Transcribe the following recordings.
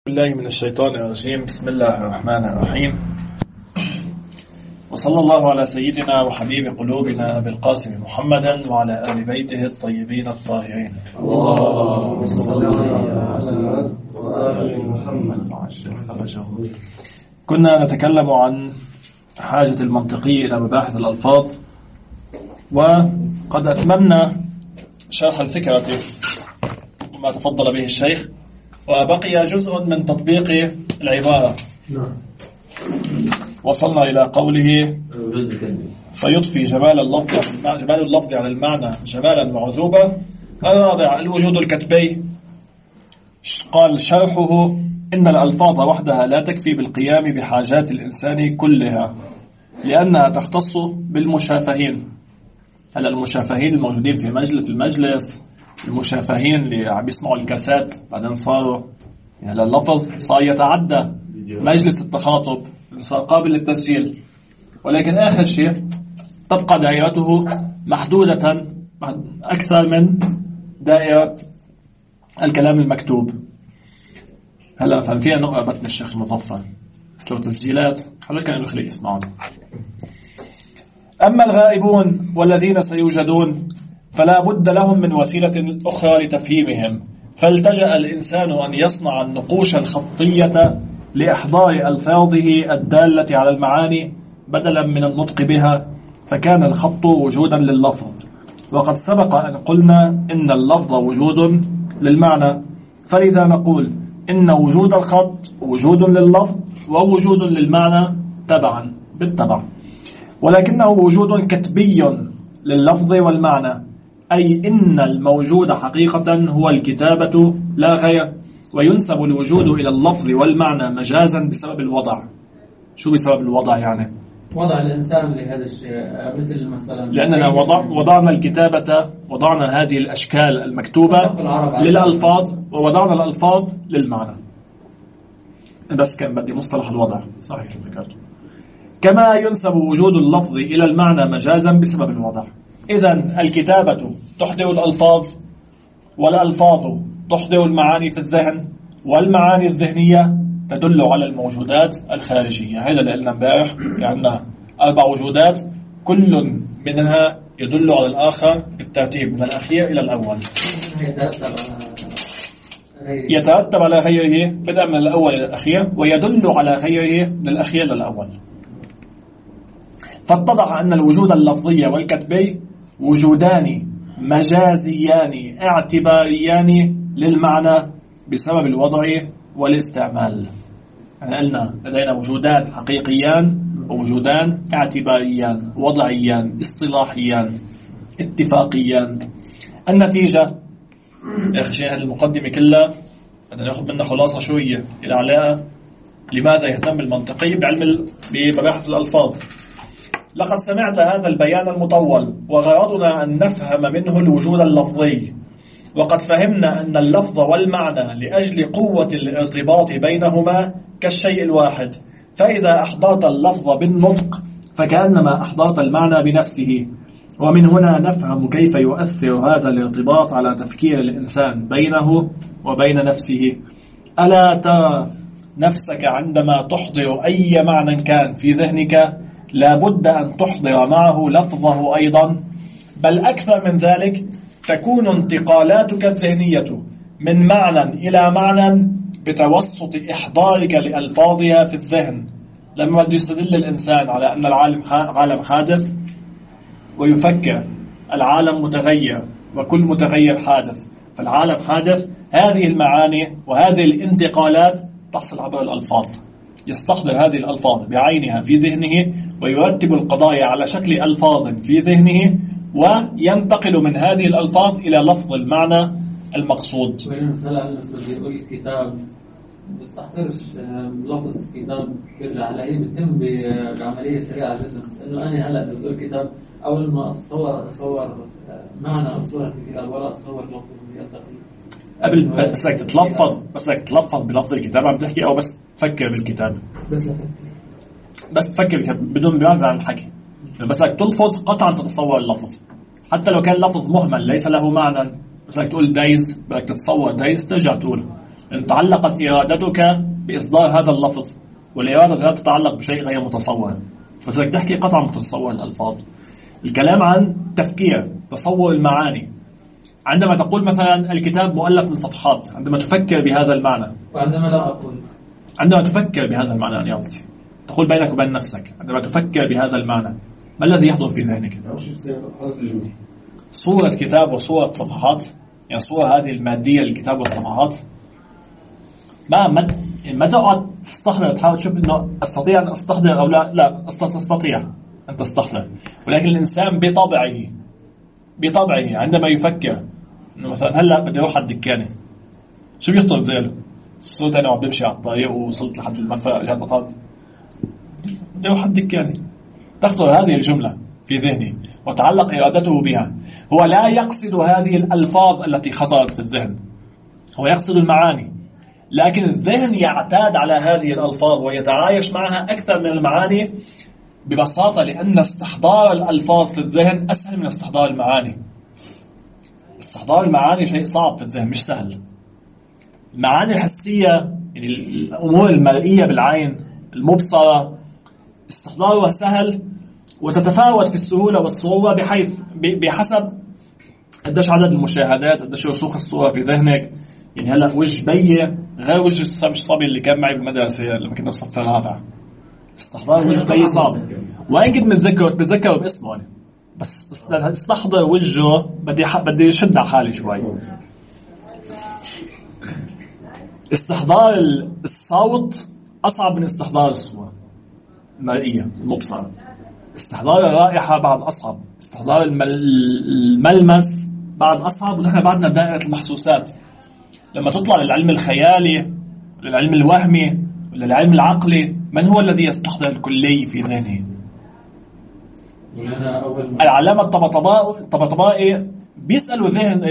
بالله من الشيطان الرجيم. بسم الله الرحمن الرحيم، وصلى الله على سيدنا وحبيب قلوبنا بالقاسم محمدا وعلى آل بيته الطيبين الطاهرين. اللهم صل على وآل محمد. كنا نتكلم عن حاجة المنطقي إلى مباحث الألفاظ، وقد أتممنا شرح الفكرة ما تفضل به الشيخ، وبقي جزء من تطبيق العبارة. وصلنا إلى قوله فيضفي جمال اللفظ على المعنى جمالا معذوبا. الرابع الوجود الكتبي. قال شرحه إن الألفاظ وحدها لا تكفي بالقيام بحاجات الإنسان كلها، لأنها تختص بالمشافهين. هل المشافهين الموجودين في المجلس، المشافهين اللي عم يسمعوا الكاسات بعدين صاروا يعني اللفظ صار يتعدى مجلس التخاطب، صار قابل للتسجيل، ولكن آخر شيء تبقى دائرته محدودة أكثر من دائرة الكلام المكتوب. هلا مثلا فيها نقرأ بطن الشيخ المظفر، بس لو تسجيلات حاجة كان يخلي يسمعون. أما الغائبون والذين سيوجدون فلا بد لهم من وسيلة أخرى لتفهيمهم، فالتجأ الإنسان أن يصنع النقوش الخطية لإحضار ألفاظه الدالة على المعاني بدلا من النطق بها، فكان الخط وجودا لللفظ. وقد سبق أن قلنا إن اللفظ وجود للمعنى، فلذا نقول إن وجود الخط وجود لللفظ ووجود للمعنى تبعا بالتبع، ولكنه وجود كتبي لللفظ والمعنى، أي إن الموجود حقيقة هو الكتابة لا غير، وينسب الوجود إلى اللفظ والمعنى مجازا بسبب الوضع. شو بسبب الوضع يعني؟ وضع الإنسان لهذا الشيء، مثل مثلا لأننا وضعنا الكتابة، وضعنا هذه الأشكال المكتوبة للألفاظ، ووضعنا الألفاظ للمعنى. بس كان بدي مصطلح الوضع صحيح ذكرته. كما ينسب وجود اللفظ إلى المعنى مجازا بسبب الوضع. إذن الكتابة تحضر الألفاظ، والألفاظ تحضر المعاني في الذهن، والمعاني الذهنية تدل على الموجودات الخارجية. هذا اللي قلنا امبارح، عندنا 4 وجودات كل منها يدل على الآخر بالترتيب من الأخير إلى الأول، يترتب على غيره بدءا من الأول إلى الأخير، ويدل على غيره من الأخير إلى الأول. فاتضح أن الوجود اللفظي والكتبي وجودان مجازيان اعتباريان للمعنى بسبب الوضع والاستعمال. يعني قلنا لدينا وجودان حقيقيان ووجودان اعتباريان وضعيان اصطلاحيان اتفاقيان. النتيجة يا أخي المقدمة كلها بدنا ناخذ منها خلاصة شوية إلى علاقة لماذا يهتم المنطقي بمباحث الألفاظ. لقد سمعت هذا البيان المطول، وغرضنا أن نفهم منه الوجود اللفظي، وقد فهمنا أن اللفظ والمعنى لأجل قوة الارتباط بينهما كالشيء الواحد، فإذا أحضرت اللفظ بالنطق فكأنما أحضرت المعنى بنفسه. ومن هنا نفهم كيف يؤثر هذا الارتباط على تفكير الإنسان بينه وبين نفسه. ألا ترى نفسك عندما تحضر أي معنى كان في ذهنك لا بد أن تحضر معه لفظه أيضا، بل أكثر من ذلك تكون انتقالاتك الذهنية من معنى إلى معنى بتوسط إحضارك لألفاظها في الذهن. لما بده يستدل الإنسان على أن العالم عالم حادث ويفكر العالم متغير وكل متغير حادث، فالعالم حادث، هذه المعاني وهذه الانتقالات تحصل عبر الألفاظ. يستحضر هذه الألفاظ بعينها في ذهنه ويرتب القضايا على شكل ألفاظ في ذهنه، وينتقل من هذه الألفاظ إلى لفظ المعنى المقصود. مثلا يقول الكتاب بيستحضرش لفظ كتاب يرجع عليه، بيتم بعملية سريعة جدا. لأنه أنا هلأ بقول كتاب، أول ما أتصور معنى أو صورة في الكتاب ولا أتصور لفظ يلتقي قبل. بس لك تلفظ بلفظ الكتاب عم تحكي، أو بس تفكر بالكتاب؟ بس تفكر بالكتاب بدون بعزة عن الحكي. بس لك تلفظ قطعا تتصور اللفظ، حتى لو كان لفظ مهمل ليس له معنى. بس لك تقول دايز، بدك تتصور دايز ترجع تقول أن تعلقت إرادتك بإصدار هذا اللفظ، والإرادة لا تتعلق بشيء غير متصور، فسألك تحكي قطعا متصور الألفاظ. الكلام عن تفكير، تصور المعاني. عندما تقول مثلا الكتاب مؤلف من صفحات، عندما تفكر بهذا المعنى. وعندما لا أقول، عندما تفكر بهذا المعنى أن يصدي تقول بينك وبين نفسك، عندما تفكر بهذا المعنى ما الذي يحضر في ذهنك؟ صورة كتاب وصورة صفحات، يعني صورة هذه المادية للكتاب والصفحات. ما تقعد تستحضر تحاول تشوف إنه أستطيع أن أستحضر أو لا تستطيع أن تستحضر، ولكن الإنسان بطبعه عندما يفكر إنه مثلا هلا بدي أروح على الدكانة، شو بيخطر بذهنه؟ الصوت أنا عم بمشي على الطريق ووصلت لحد المرفأ اللي هالمقام، بدي أروح على الدكانة. تخطر هذه الجملة في ذهني وتعلق إرادته بها. هو لا يقصد هذه الألفاظ التي خطرت في الذهن، هو يقصد المعاني، لكن الذهن يعتاد على هذه الألفاظ ويتعايش معها أكثر من المعاني ببساطة، لأن استحضار الألفاظ في الذهن أسهل من استحضار المعاني. استحضار المعاني شيء صعب في الذهن، مش سهل. المعاني الحسية، يعني الأمور المرئية بالعين المبصرة، استحضارها سهل وتتفاوت في السهولة والصعوبة بحسب قديش عدد المشاهدات، قديش رسوخ الصورة في ذهنك. يعني هلا وجه بي غير وجه الصبي اللي كان معي بالمدرسة لما كنا بصف الرابع. استحضار وجه بي صعب، وإن كنت بتذكره باسمه يعني. بس استحضر وجهه بدي شد على حالي شوي. استحضار الصوت أصعب من استحضار الصورة المرئية المبصرة. استحضار الرائحة بعد أصعب، استحضار الملمس بعد أصعب، ونحن بعدنا بدائرة المحسوسات. لما تطلع للعلم الخيالي، للعلم الوهمي، للعلم العقلي، من هو الذي يستحضر الكلي في ذهنه؟ العلامة الطبطبائي بيسألوا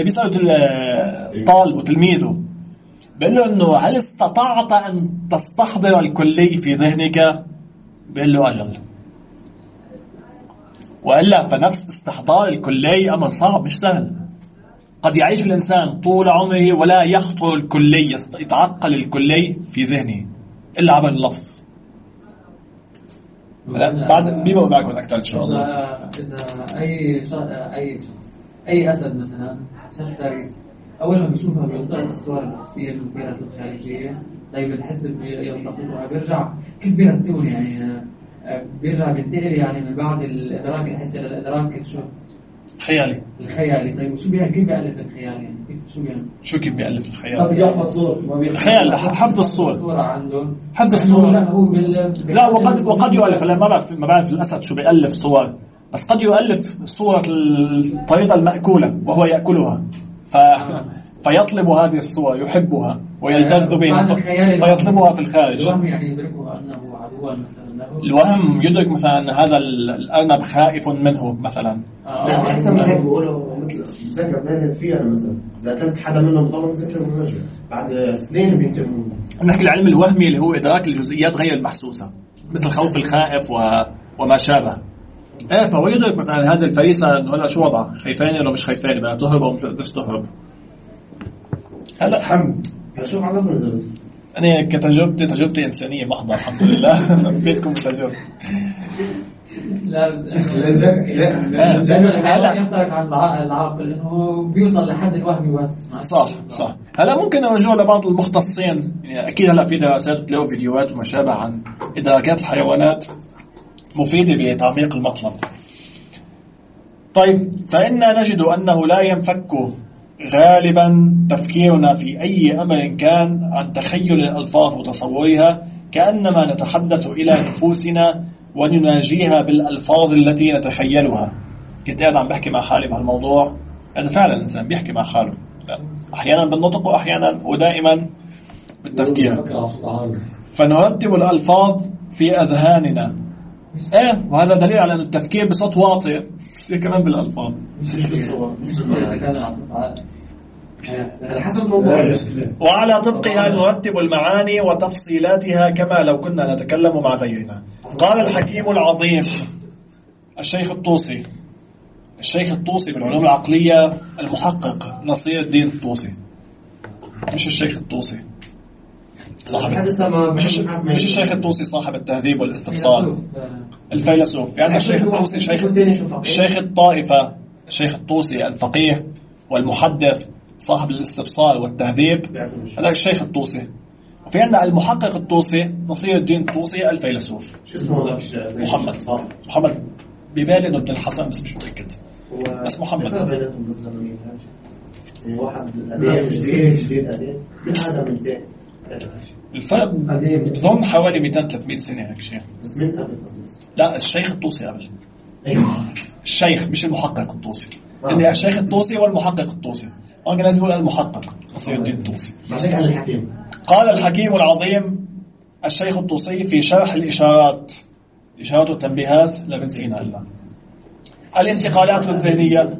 طالب وتلميذه، بيقول له إنه هل استطعت أن تستحضر الكلي في ذهنك؟ بيقول له أجل. وإلا فنفس استحضار الكلي أمر صعب مش سهل. قد يعيش الإنسان طول عمره ولا يخطر الكلي، يتعقل الكلي في ذهنه إلا عبر اللفظ. بعد بيبقوا معكم أكثر إن شاء الله. إذا أي أسد مثلا شاف فريس، أول ما بيشوفها بيلتقط الصور الحسية المثيرة الخارجية، طيب الحس بيلتقطها بيرجع كيف بيرتبون، يعني بيرجع بينتقل يعني من بعد الإدراك الحسي للإدراك خيالي. الخيالي. طيب وشو كيف بيألف الخيال يعني؟ كيف بيألف الخيال؟ الخيال حفظ الصور عنده، حفظ الصور. لا هو لا وقد يؤلف. لا ما بعرف الأسد شو بيألف صور، بس قد يؤلف صورة الطريقة المأكولة وهو يأكلها، فيطلب هذه الصور، يحبها ويلتذ بها فيطلبها في الخارج. الوهم يعني يدركه أنه عدوا مثلا. الوهم يدرك مثلا أن هذا الأرنب خائف منه مثلا. أكثر من هيك بقوله مثل تذكر بين فيها مثلا إذا كانت حدا منهم ضل متذكر ونرجع بعد سنين بيمكن. نحكي العلم الوهمي اللي هو إدراك الجزئيات غير المحسوسة، مثل خوف الخائف وما شابه. فهو يدرك مثلا هذه الفريسة إنه هلا شو وضعها، خايفين ولا مش خايفين، بقى تهرب أو مش تهرب. هلا حمد شو عرفنا أنا تجربتي إنسانية محضة الحمد لله. فيتكم بتجربة. لا يختلف عن العاقل إنه بيوصل لحد الوهم بس. صح. هلا ممكن نرجع لبعض المختصين، يعني أكيد هلا في دراسات تلاقوا فيديوهات وما شابه عن إدراكات الحيوانات مفيدة بتعميق المطلب. طيب، فإننا نجد أنه لا ينفك غالبا تفكيرنا في أي أمر كان عن تخيل الألفاظ وتصورها، كأنما نتحدث إلى نفوسنا ونناجيها بالألفاظ التي نتخيلها. كنت قاعد عم بحكي مع حالي بهالموضوع، هذا فعلا الإنسان بيحكي مع حاله أحيانا بالنطق وأحيانا ودائما بالتفكير. فنرتب الألفاظ في أذهاننا، وهذا دليل على أن التفكير بصوت واطي يصير كمان بالألفاظ، مش بالصور، حسب الموضوع. وعلى طبقها نرتب المعاني وتفصيلاتها كما لو كنا نتكلم مع غيرنا. قال الحكيم العظيم الشيخ الطوسي بالعلوم العقلية، المحقق نصير الدين الطوسي، مش الشيخ الطوسي. مش الشيخ الطوسي صاحب التهذيب والاستبصار، الفيلسوف. يعني الشيخ الطوسي شيخ الطائفة، الشيخ الطوسي الفقيه والمحدث صاحب الاستبصار والتهذيب، هذا الشيخ الطوسي. وفي عندنا المحقق الطوسي نصير الدين الطوسي الفيلسوف. محمد ببالي انه ابن الحسن بس مش متأكد، بس محمد واحد جديد من هذا من الفرق ضمن حوالي 200-300 سنة هيك شيء. بس من قبل؟ لا الشيخ الطوسي قبل. الشيخ مش المحقق الطوسي. اللي الشيخ الطوسي والمحقق الطوسي. أنا لازم أقول المحقق نصير الدين الطوسي. قال الحكيم العظيم الشيخ الطوسي في شرح الإشارات والتنبيهات لابن سينا الانتقالات الذهنية.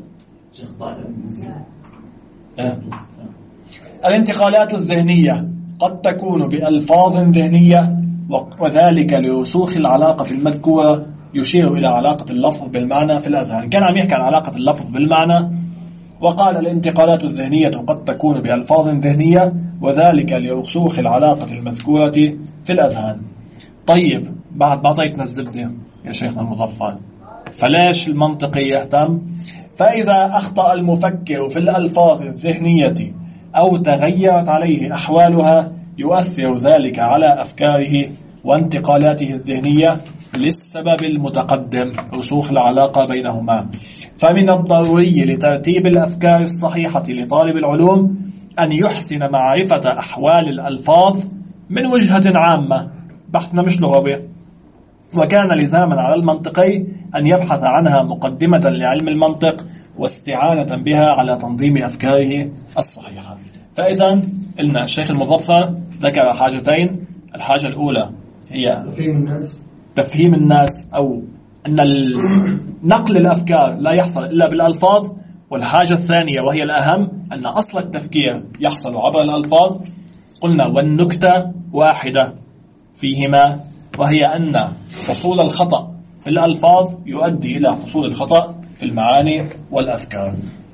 الانتقالات الذهنية قد تكون بألفاظ ذهنية، وذلك لرسوخ العلاقة المذكورة، يشير إلى علاقة اللفظ بالمعنى في الأذهان. كان عم يحكي عن علاقة اللفظ بالمعنى، وقال الانتقالات الذهنية قد تكون بألفاظ ذهنية، وذلك لرسوخ العلاقة المذكورة في الأذهان. طيب بعد ما أعطيتنا الزبدة يا شيخنا المظفر، فلاش المنطقي يهتم؟ فإذا أخطأ المفكر في الألفاظ الذهنية أو تغيرت عليه أحوالها، يؤثر ذلك على أفكاره وانتقالاته الذهنية للسبب المتقدم، رسوخ العلاقة بينهما. فمن الضروري لترتيب الأفكار الصحيحة لطالب العلوم أن يحسن معرفة أحوال الألفاظ من وجهة عامة، بحثنا مش لغوي، وكان لزاما على المنطقي أن يبحث عنها مقدمة لعلم المنطق واستعانة بها على تنظيم أفكاره الصحيحة. فإذا قلنا الشيخ المظفر ذكر حاجتين. الحاجة الأولى هي تفهيم الناس، أو أن نقل الأفكار لا يحصل إلا بالألفاظ. والحاجة الثانية وهي الأهم، أن أصل التفكير يحصل عبر الألفاظ. قلنا والنكتة واحدة فيهما، وهي أن حصول الخطأ في الألفاظ يؤدي إلى حصول الخطأ في المعاني والأفكار.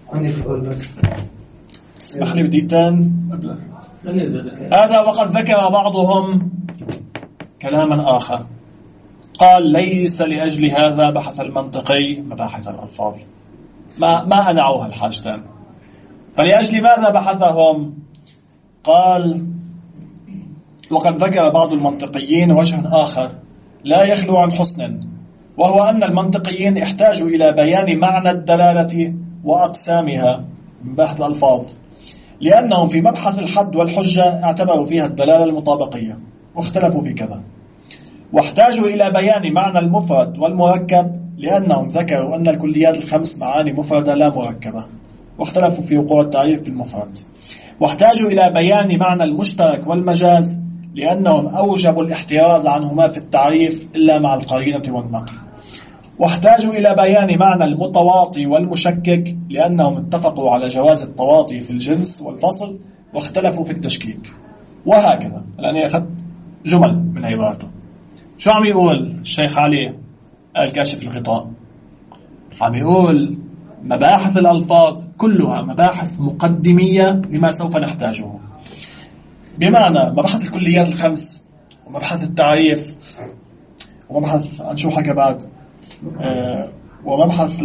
اسمح لي بديتان. هذا وقد ذكر بعضهم كلاما آخر، قال ليس لأجل هذا بحث المنطقي مباحث الألفاظ. ما أنعوها الحاجتان. فلأجل ماذا بحثهم؟ قال وقد ذكر بعض المنطقيين وجه آخر لا يخلو عن حسن، وهو أن المنطقيين احتاجوا إلى بيان معنى الدلالة وأقسامها من بحث الألفاظ، لأنهم في مبحث الحد والحجة اعتبروا فيها الدلالة المطابقية واختلفوا في كذا. واحتاجوا إلى بيان معنى المفرد والمركب، لأنهم ذكروا أن الكليات الخمس معاني مفردة لا مركبة، واختلفوا في وقوع التعريف بالمفرد. واحتاجوا إلى بيان معنى المشترك والمجاز، لأنهم أوجبوا الاحتراز عنهما في التعريف إلا مع القرينة والنقل. واحتاجوا إلى بيان معنى المتواطي والمشكك، لأنهم اتفقوا على جواز التواطي في الجنس والفصل، واختلفوا في التشكيك. وهكذا. الآن أخذت جمل من عبارته. شو عم يقول الشيخ علي الكاشف الغطاء؟ عم يقول مباحث الألفاظ كلها مباحث مقدمية لما سوف نحتاجه، بمعنى مباحث الكليات الخمس، ومبحث التعريف، ومبحث عن شو حكى بعد، ومبحث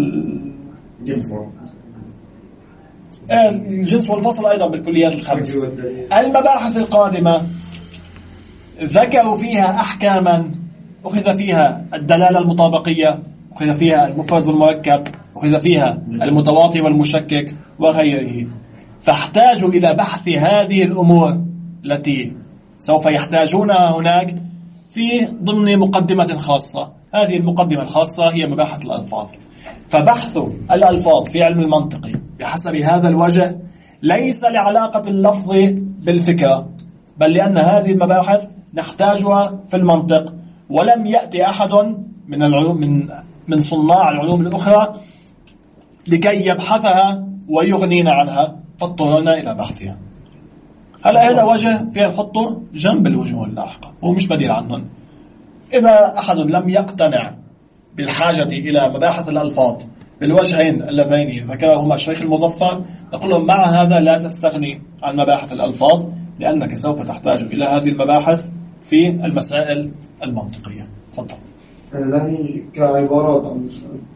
الجنس والفصل أيضا بالكليات الخمس. المباحث القادمة ذكروا فيها أحكاما أخذ فيها الدلالة المطابقية، أخذ فيها المفرد والمركب، أخذ فيها المتواطي والمشكك وغيره. فاحتاجوا إلى بحث هذه الأمور التي سوف يحتاجونها هناك في ضمن مقدمة خاصة. هذه المقدمة الخاصة هي مباحث الألفاظ. فبحث الألفاظ في علم المنطق بحسب هذا الوجه ليس لعلاقة اللفظ بالفكرة، بل لأن هذه المباحث نحتاجها في المنطق، ولم يأتي أحد من العلوم من صناع العلوم الأخرى لكي يبحثها ويغنينا عنها، فاضطرنا إلى بحثها. هذا وجه فيها نحطه جنب الوجوه اللاحقة، هو مش بديل عنهم. إذا أحد لم يقتنع بالحاجة إلى مباحث الألفاظ بالوجهين اللذين ذكرهما الشيخ المظفر، نقول لهم مع هذا لا تستغني عن مباحث الألفاظ، لأنك سوف تحتاج إلى هذه المباحث في المسائل المنطقية. تفضل. هذه كعبارات عن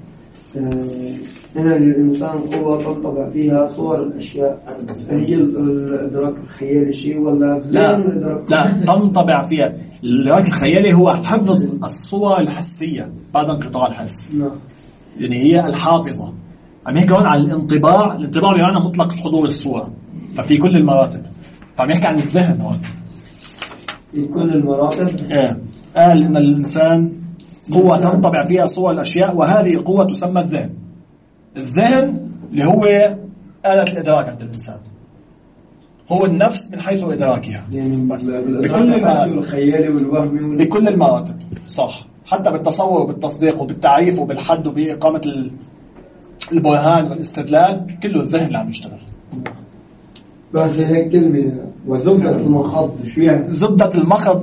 هنا للإنسان قوة تنطبع فيها صور الأشياء. هي الإدراك الخيالي شيء ولا لا تنطبع فيها. الإدراك الخيالي هو حفظ الصور الحسية بعد انقطاع الحس. يعني هي الحافظة. عم يحكي هون عن الانطباع بمعنى مطلق حضور الصورة، ففي كل المراتب. فعم يحكي عن الذهن هون في كل المراتب. قال إن الإنسان قوة تنطبع فيها صور الأشياء، وهذه قوة تسمى الذهن. الذهن اللي هو آلة الإدراك عند الإنسان، هو النفس من حيث إدراكها بكل المراتب، الخيالي والوهمي بكل المراتب. صح، حتى بالتصور وبالتصديق وبالتعريف وبالحد وبإقامة البرهان والاستدلال، كله الذهن اللي عم يشتغل. بس هيك كلمة وزبدة المخض شو يعني؟ زبدة المخض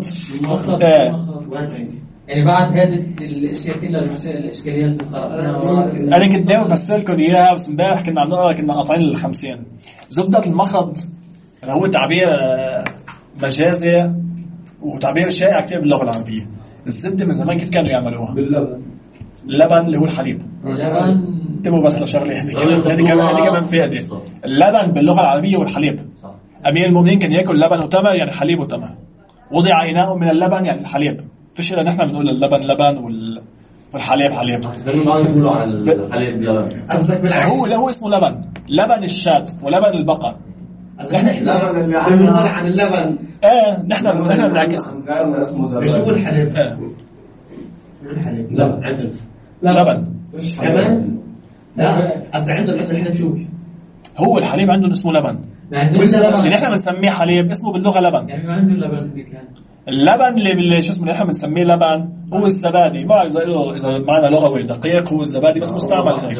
يعني بعد هذه الاشياء كلها الاشكاليات اللي انا كنت ناوي افسر لكم اياها، بس امبارح كنا عم نقرا كنا قاطعين ال50. زبدة المخض هو تعبير مجازي وتعبير شائع كثير باللغة العربية. الزبدة من زمان كيف كانوا يعملوها؟ باللبن. اللبن اللي هو الحليب. انتبهوا بس لشغله هذه كمان فائدة. اللبن باللغة العربية والحليب. أمير المؤمنين كان يأكل لبن وتمر، يعني حليب وتمر. وضع إناء من اللبن يعني الحليب. فيش إلا نحن بنقول اللبن لبن والحليب حليب. ما يقولوا عن الحليب لبن. قصدك بالعكس؟ هو اسمه لبن الشاة ولبن البقر. نحن اللبن اللي عن اللبن. نحن بنعكس. شو الحليب؟ الحليب لا عندنا لبن كمان. لا قصدي عندنا الحليب شو هو الحليب عندهم اسمه لبن. اللي نحن بنسميه حليب اسمه باللغة لبن. يعني ما عنده لبن بكان. اللبن اللي شو اسمه نحن بنسميه لبن هو الزبادي. ما إذا معنى لغوي دقيق هو الزبادي، بس مستعمل هيك.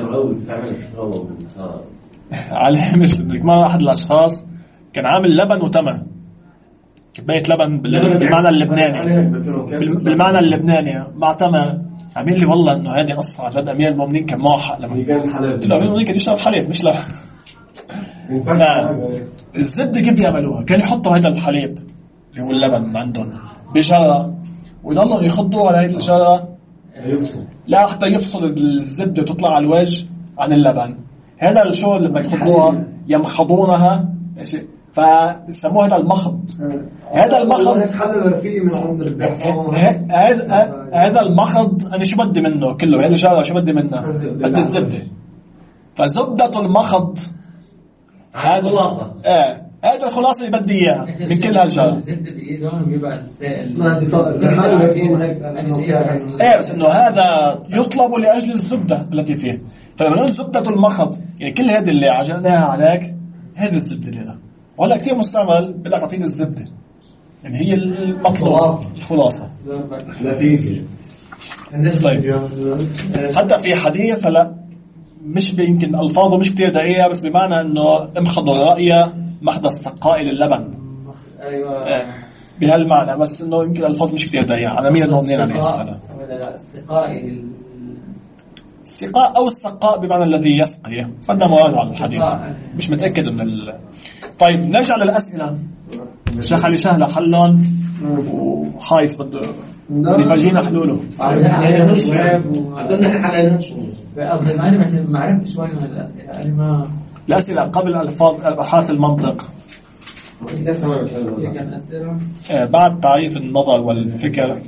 عليه مثل ما أحد الأشخاص كان عامل لبن وتمر، كباية لبن بالمعنى اللبناني، بالمعنى اللبناني مع تمر. عمل لي والله إنه هذه قصة عن جد. أمير المؤمنين كان معه حق لبن. قلت له أمير المؤمنين كان يشرب حليب مش لبن. الزبدة كيف يعملوها؟ كانوا يحطوا هذا الحليب اللي هو اللبن عندهم بجرة ويضلوا يخضوا على هذه الجرة لا حتى يفصل الزبدة وتطلع على الوجه عن اللبن. هذا الشغل لما يخضوها يمخضونها فسموه هذا المخض. هذا المخض هذا المخض أنا شو بدي منه كله؟ هذا الجرة شو بدي منه؟ بدي الزبدة. فزبدة المخض هذا الخلاصة. هذا الخلاصة اللي بدي إياها من كل هالجرة. بس إنه هذا يطلب لأجل الزبدة التي فيه. فلما نقول زبدة المخض يعني كل هذه اللي عجلناها عليك هذه الزبدة لنا. ولا كتير مستعمل بلا قطين الزبدة، يعني هي المطلوب الخلاصة نتيجة. طيب حتى في حديث هلا مش يمكن ألفاظه مش كتير دقيقة، بس بمعنى إنه امخضوا الرأي محض السقاء للبن. أيوة بهالمعنى، بس إنه يمكن الألفاظ مش كتير دقيقة. على أمير المؤمنين عليه السلام. السقاء أو السقاء بمعنى الذي يسقي. فده مراجعة على الحديث مش متأكد من طيب نرجع للأسئلة. الشيخ علي سهلة حلون وحايس بده يفرجينا حلوله. ما عرفت شوي من الأسئلة. الأسئلة قبل ألفاظ أبحاث المنطق. بعد تعريف النظر والفكر.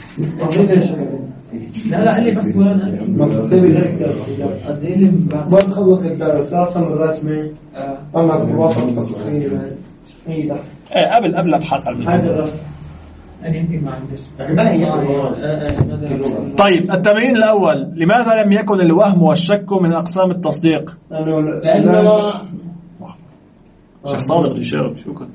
لا اللي بس ما تخلص الدرس 3 مرات معي. أنا بوصل بس قبل أبحاث المنطق. أنا يمكن ما عندش. طيب التمرين الأول، لماذا لم يكن الوهم والشك من أقسام التصديق؟ لأنه شيخ صادق بده يشارك. شو كنت؟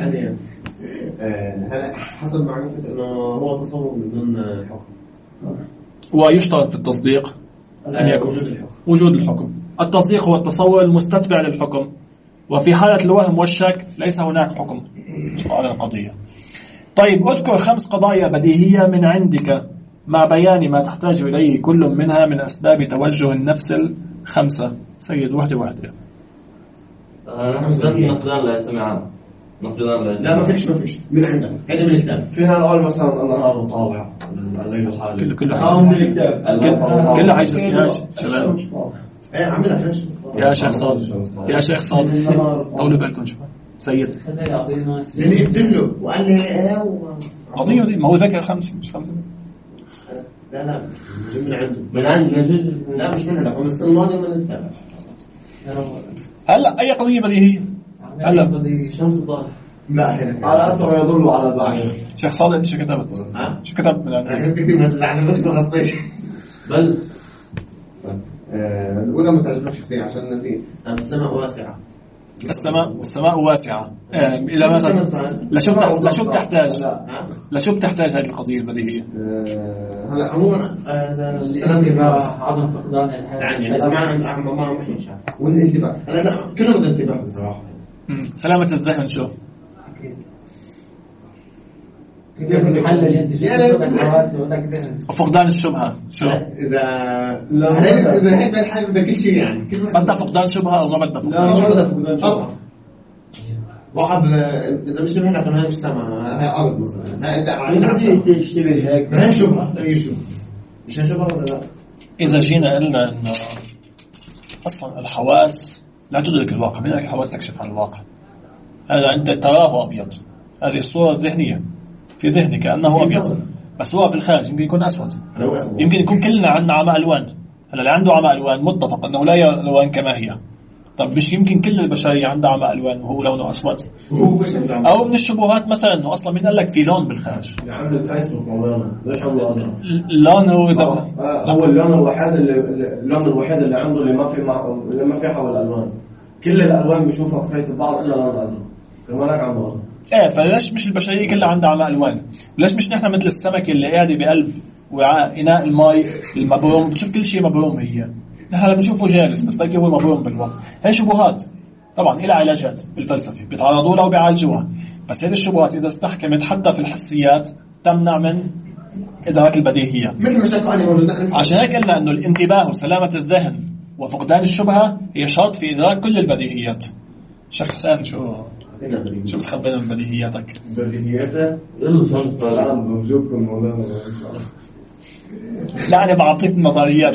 هلا حسب معرفة إنه هو تصور من ضمن حكم. ويشترط في التصديق أن يكون وجود الحكم. التصديق هو التصور المستتبع للحكم، وفي حالة الوهم والشك ليس هناك حكم على القضية. طيب اذكر 5 قضايا بديهية من عندك مع بيان ما تحتاج إليه كل منها من أسباب توجه النفس 5. سيد واحدة. نحن النقلان لا يستمعان. لا ما فيش من عندك هذا من الكتاب. فيها الأول مثلا النهار طالع الليل حالي كله من الكتاب كله عايش يا شباب. ايه عملها يا شيخ صادق طولوا بالكم شوي سيد هذا يعطينا اللي يبدله وقال لي ايه قضية دي ما هو ذكر 5 مش 5. لا من عنده من عند نجد. لا مش من عندك من السنة الماضية من الكتاب. هلا أي قضية بديهية هلا شمس طالع. لا هنا على أثر يدل على البعير. شيخ صادق أنت شو كتبت؟ شو كتبت؟ أنا كنت كتير بس عشان ما خصيش. بل الأولى ما تعجبنيش كثير عشان في السماء واسعة. السماء واسعة. إلى ماذا؟ لشو بتحتاج هذه القضية البديهية؟ هلا عموما الانتباه عدم فقدان يعني إذا ما في شيء والانتباه هلا لا كله بده انتباه بصراحة. سلامة الذهن شو؟ كيف تحلل انت شو الحواس ولك ذهن وفقدان الشبهة شو؟ إذا هيك الحال بدك كل شيء يعني بدها فقدان شبهة أو ما بدها لا ما بدها فقدان طبعا. واحد إذا مش نحن كنا مش سما هاي أرض مثلا هاي أنت تشتبه هيك هاي شبهة مش شبهة ولا لا؟ إذا جينا قلنا إنه أصلا الحواس لا تدرك الواقع، من الحواس تكشف عن الواقع. هذا أنت تراه أبيض، هذه الصورة الذهنية في ذهنك كأنه أبيض، بس هو في الخارج يمكن يكون أسود، يمكن يكون كلنا عندنا عمى ألوان. هلا اللي عنده عمى ألوان متفق أنه لا يرى الألوان كما هي. طب مش يمكن كل البشرية عندها عمى ألوان وهو لونه أسود؟ أو من الشبهات مثلا أنه أصلا مين قال لك في لون بالخارج؟ عند الفيسبوك مولانا ليش عمله أزرق؟ لونه إذا هو اللون الوحيد اللي عنده اللي ما في حول الألوان. كل الألوان بيشوفها في فيت البعض إلا لون أزرق. كمالك عنده أزرق. فليش مش البشرية كلها عندها عمى ألوان؟ ليش مش نحن مثل السمك اللي قاعدة بقلب وعاء إناء الماء المبروم بتشوف كل شيء مبروم؟ هي نحن لما نشوفه جالس بس باقي هو مبروم بالوقت. هاي شبهات طبعا إلى علاجات بالفلسفة بيتعرضوا لها وبيعالجوها، بس هذه الشبهات إذا استحكمت حتى في الحسيات تمنع من إدراك البديهيات. عشان هيك قلنا إنه الانتباه وسلامة الذهن وفقدان الشبهة هي شرط في إدراك كل البديهيات. شيخ حسين شو بتخبرنا من بديهياتك؟ بديهياته بوجودكم مولانا. لا أنا بعطيك النظريات.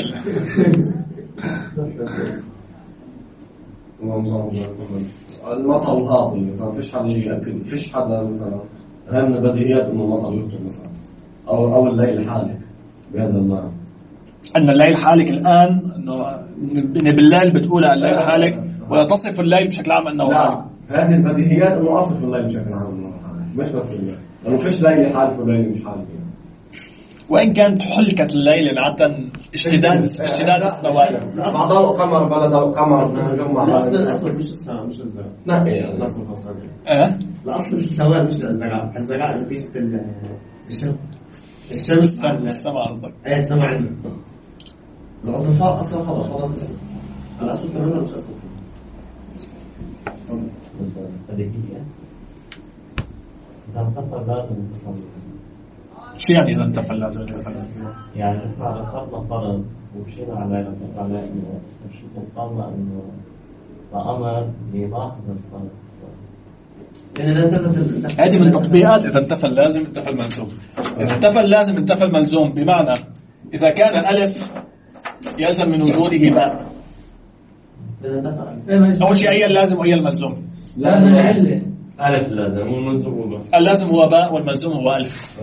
المطر والهاطل مثلا فيش حدا يجي يأكل، فيش حدا مثلا هاي من البديهيات إنه المطر يهطل مثلا أو الليل حالك بهذا المعنى. أن الليل حالك الآن إنه بالليل بتقول الليل حالك ولا تصف الليل بشكل عام أنه حالك. هذه البديهيات إنه أصف الليل بشكل عام أنه حالك مش بس الليل، لأنه فيش ليل حالك وليل مش حالك يعني. وإن كانت حلكة الليل عادة اشتداد السواد مع ضوء قمر بلا ضوء قمر نجوم الأصل الأسود مش الزرق. لا يعني الأصل الأسود. الأصل السواد مش الزرق نتيجة الشمس السماء قصدك؟ إيه السماء عندنا. الأصل أصلا فضاء أسود. الأسود كمان مش أسود. شو يعني إذا انتفى لازم يعني إحنا على فرض ومشينا على إنه مش وصلنا إنه الأمر يلاحظ الفرض. يعني هذه من تطبيقات إذا انتفى اللازم انتفى الملزوم. إذا انتفى اللازم انتفى الملزوم، بمعنى إذا كان ألف يلزم من وجوده باء. أول شيء أي اللازم وأي الملزوم؟ لازم العلة ألف اللازم والملزوم هو باء. اللازم هو باء والملزوم هو ألف.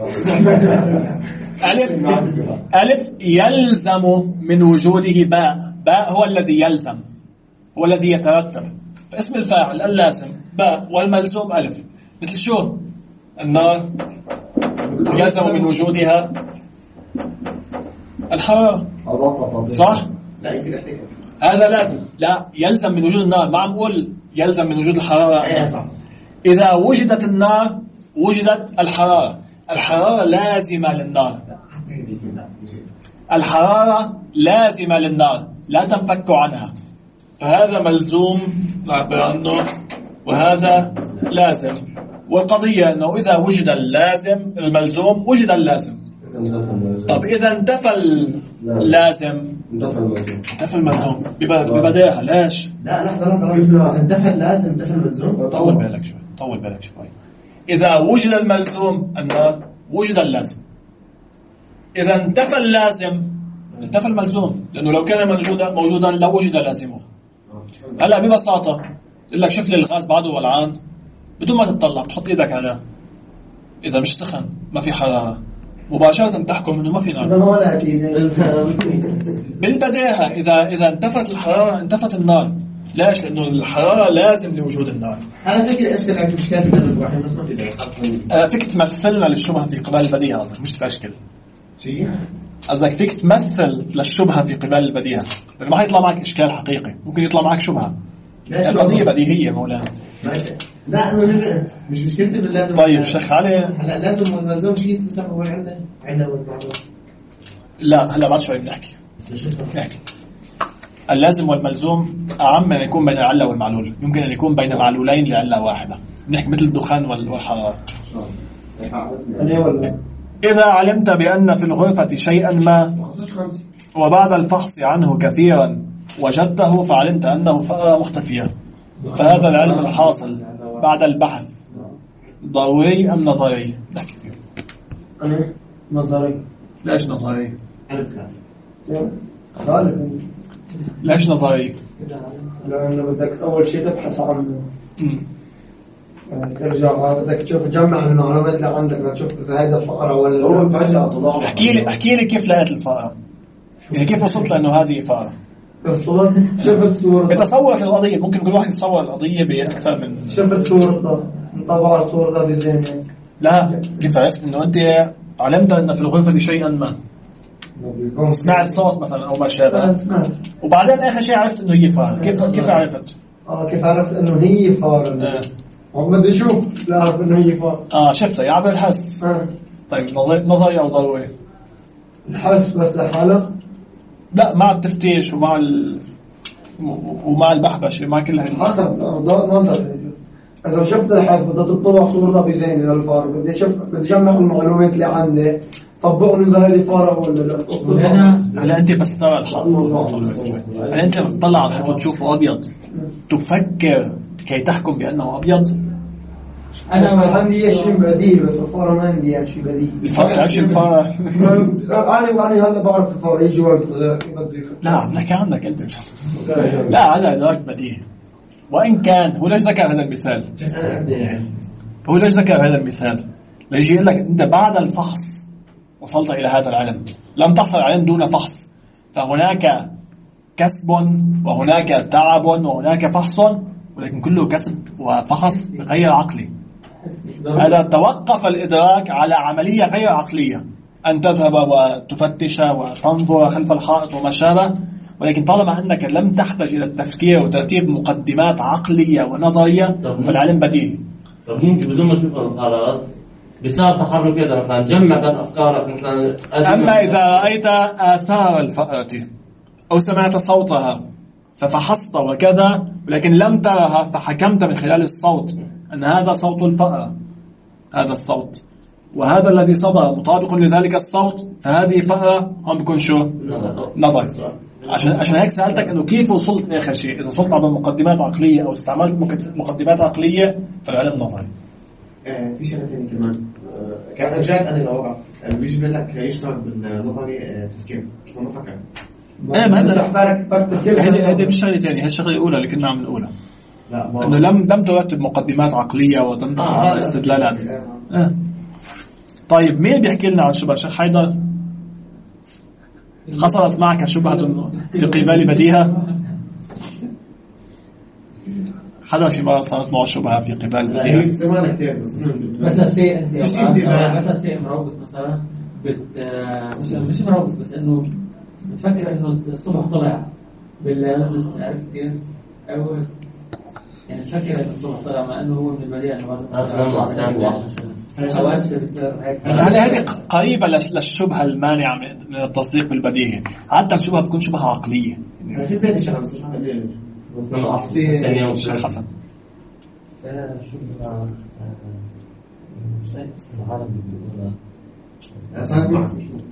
ألف يلزم من وجوده باء هو الذي يلزم، هو الذي يترتب. فاسم الفاعل اللازم باء والملزوم ألف. مثل شو؟ النار يلزم من وجودها الحرارة، صح؟ لا يمكن أحتاج هذا لازم. لا يلزم من وجود النار، ما عم أقول يلزم من وجود الحرارة. صح. إذا وجدت النار وجدت الحرارة. الحرارة لازمة للنار، الحرارة لازمة للنار لا تنفك عنها، فهذا ملزوم نعبر عنه وهذا لازم. والقضية أنه إذا وجد اللازم الملزوم وجد اللازم. طب إذا انتفى اللازم انتفى الملزوم ببداية. ليش؟ لا لحظة انتفى اللازم انتفى الملزوم. طول بالك شوي طول بالك شوي. إذا وجد الملزوم أن وجد اللازم. إذا انتفى اللازم انتفى الملزوم، لأنه لو كان موجودا لو وجد لازمه. هلا ببساطة يقول لك شوف لي الغاز بعده ولعان، بدون ما تطلع تحط إيدك عليه، إذا مش سخن ما في حرارة مباشرة تحكم إنه ما في نار. هذا ما له أكيد. بالبداهة إذا انتفت الحرارة انتفت النار. ليش؟ لأنه الحرارة لازم لوجود النار. هذا فكرة أشكال عن مشكلات النبي إبراهيم بس ما في داعي. فيك تمثلنا للشبهة في قبال البديهة قصدك، مش تفشكل. شيء؟ قصدك فيك تمثل للشبهة في قبال البديهة، لأنه ما حيطلع معك إشكال حقيقي، ممكن يطلع معك شبهة. قضية بديهية مولانا. لا مش مشكلتي باللازم. طيب شيخ علي. هلا لازم والملزوم شيء سبب هو عندنا والمعلوم. لا هلا بعد شوي بنحكي. اللازم والملزوم أعم من يكون بين العلة والمعلول، يمكن أن يكون بين معلولين لعلة واحدة، نحكي مثل الدخان والحرارة. إذا علمت بأن في الغرفة شيئا ما وبعد الفحص عنه كثيرا وجدته فعلمت أنه فأرة مختفية، فهذا العلم الحاصل بعد البحث ضروري أم نظري؟ نحكي فيه. أنا نظري. ليش نظري؟ غالبا. ليش نظري؟ لأنه بدك أول شيء تبحث عنه. ترجع بدك تشوف جمع المعلومات اللي عندك لتشوف إذا هذا فقرة ولا هو فجأة. احكي لي كيف لقيت الفقرة، يعني كيف وصلت لأنه هذه فقرة؟ شفت صورة. يتصور في القضية، ممكن كل واحد يتصور القضية بأكثر من. شفت صورة انطبع صورة بذهنك. لا كيف عرفت إنه أنت علمت أن في الغرفة شيئا ما؟ سمعت صوت مثلا أو ما شابه. وبعدين آخر شيء عرفت إنه هي فار. كيف عرفت؟ كيف عرفت إنه هي فار؟ هم بدي أشوف لا أعرف إنه هي فار. شفتها يعبر الحس. طيب نظري أو ضروري؟ الحس بس لحاله؟ لا مع التفتيش ومع البحبش مع كل هاي. حسب نظري. إذا شفت الحس بدي تطلع صورة بذهني للفار، بدي جمع المعلومات اللي عندي طبقني إذا هذه فارة ولا لا. هلا أنت بس ترى الحط. هلا أنت بتطلع على الحط وتشوفه أبيض تفكر كي تحكم بأنه أبيض. أنا عندي شيء بديهي بس الفارة ما عندي شيء بديهي. الفارة إيش الفارة؟ أنا هذا بعرف الفارة يجي وقت غير لا نحكي عنك أنت. لا هذا إدراك بديهي، وإن كان هو ليش ذكر هذا المثال؟ هو ليش ذكر هذا المثال؟ ليجي يقول لك أنت بعد الفحص وصلت إلى هذا العلم، لم تحصل علم دون فحص، فهناك كسب وهناك تعب وهناك فحص، ولكن كله كسب وفحص غير عقلي. هذا توقف الإدراك على عملية غير عقلية، أن تذهب وتفتش وتنظر خلف الحائط وما شابه، ولكن طالما أنك لم تحتاج إلى التفكير وترتيب مقدمات عقلية ونظرية فالعلم بديهي. طب ممكن بدون ما تشوف الخلاص بسبب تحرك يدك مثلا جمع بين أفكارك مثلا. أما إذا رأيت آثار الفأرة أو سمعت صوتها ففحصت وكذا، ولكن لم ترها فحكمت من خلال الصوت أن هذا صوت الفأرة، هذا الصوت وهذا الذي صدر مطابق لذلك الصوت، فهذه فأرة. هم بيكون شو؟ نظر. عشان هيك سألتك إنه كيف وصلت آخر شيء. إذا وصلت على مقدمات عقلية أو استعملت مقدمات عقلية فالعلم نظري. في شيء ثاني كمان كان رجعت أنا لورا بيجي لك يشتغل بالنظري تفكير كيف ما فكر. ما هذا مش شغلة ثانية، هي الشغلة الأولى اللي كنا عم نقولها، إنه لم ترتب مقدمات عقلية وتنطق على الاستدلالات. طيب مين بيحكي لنا عن شبهة؟ شيخ حيدر، حصلت معك شبهة في قبال بديهة؟ حدا في مرة صارت معه شبهة في قبال بديهة؟ لا زمان كثير بس مثلا في أنت مثلا في مروبس مثلا مش مروبس بس إنه بتفكر إنه الصبح طلع بالله، عرفت كيف؟ أو يعني تفكر إنه الصبح طلع مع إنه هو من البديهة هذه قريبة للشبهة المانعة من التصديق بالبديهة. حتى الشبهة بتكون شبهة عقلية. في بيت الشغل بس لما أصل الثانية الشيخ حسن شبهة زي العالم اللي بيقولها أسألك معك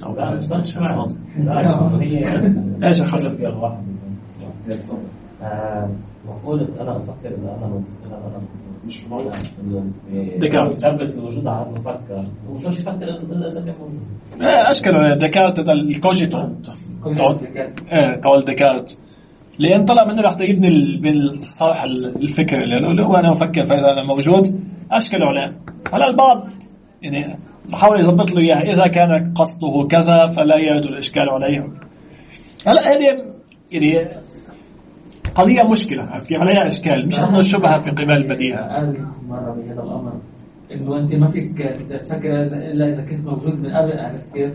ايش يا حسن؟ مقولة أنا أفكر إذا أنا مش موجود. ديكارت ثبت الوجود على المفكر ومش يفكر إلا إذا كان موجود. أشكال ديكارت الكوجيتو قول ديكارت لأن طلع منه راح تجيبني بالصالح الفكر اللي هو أنا أفكر فإذا أنا موجود أشكال عليه. هلا البعض يعني حاول يضبط له إياه إذا كان قصده كذا فلا يرد الإشكال عليه. هلا هذه يعني قضية مشكلة كيف عليها إشكال مش أنه شبهة في قبال البديهة. مرة بهذا الأمر إنه أنت ما فيك تفكر إلا إذا كنت موجود من قبل. عرفت كيف؟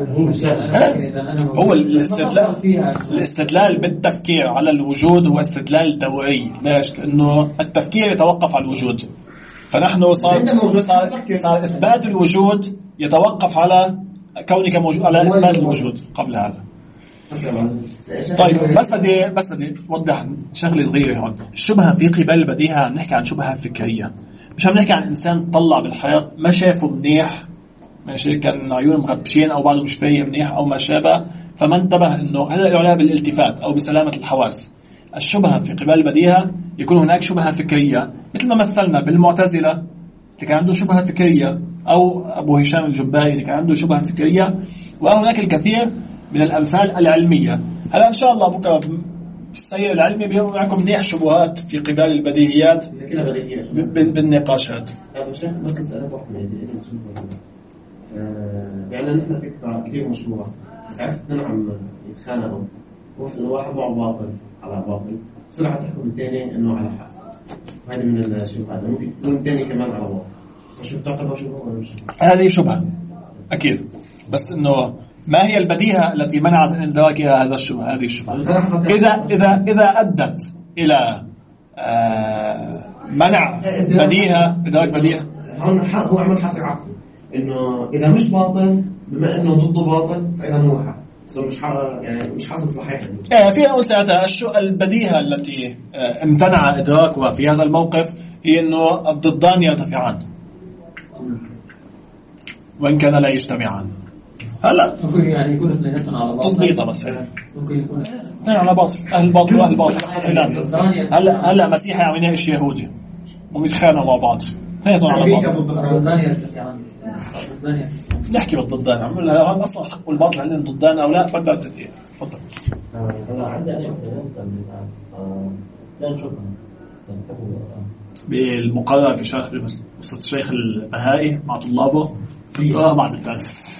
هو الاستدلال بالتفكير على الوجود هو استدلال دوري. ليش؟ إنه التفكير يتوقف على الوجود فنحن صار إثبات الوجود يتوقف على كونك موجود على إثبات الوجود قبل هذا. طيب بس بدي وضح شغله صغيره هون. الشبهه في قبال البديهه نحكي عن شبهه فكريه مش عم نحكي عن انسان طلع بالحياه ما شافه منيح ماشي كان عيونه مغبشين او بعضه مش فايق منيح او ما شابه فما انتبه انه هذا له علاقه بالالتفات او بسلامه الحواس. الشبهه في قبال البديهه يكون هناك شبهه فكريه مثل ما مثلنا بالمعتزله اللي كان عنده شبهه فكريه او ابو هشام الجبائي اللي كان عنده شبهه فكريه وهناك الكثير من الأمثال العلمية. هلا إن شاء الله بكرة السير العلمي بيهم معكم منيح شبهات في قبال البديهيات بالنقاشات. شيخ بس أسألك واحدة يعني نحن فكرة كثير مشهورة بس عرفت اثنين عم يتخانقوا واحد معه باطل على باطل بسرعة تحكم الثاني إنه على حق. هذه من الشبهات ممكن يكون الثاني كمان على باطل. وشو بتعتبر شبهة ولا مش شبهة؟ هذه شبهة أكيد بس إنه ما هي البديهة التي منعت من إدراكها هذا الشبهة؟ هذه الشبهة إذا أدت إلى منع بديهة إدراك بديهة هو عمل حسب عقله إنه إذا مش باطل بما إنه ضده باطل فإذا هو حق مش يعني مش حاصل صحيح. فيها أول ساعتها البديهة التي امتنع إدراكها في هذا الموقف هي إنه الضدان يرتفعان وإن كان لا يجتمعان. هلا ممكن يعني يكون اثنيناتهم على بعض تظبيطه بس ممكن يكون اثنين على باطل أهل باطل وأهل باطل هلا مسيحي عم يناقش يهودي ومتخانقوا مع بعض اثنيناتهم على باطل. نحكي بالضدان هم أصلا الحق والباطل هل ضدان أو لا فأنت تدير. تفضل. أنا عندي بالمقرر في شرح قصة الشيخ البهائي مع طلابه بعد الدرس.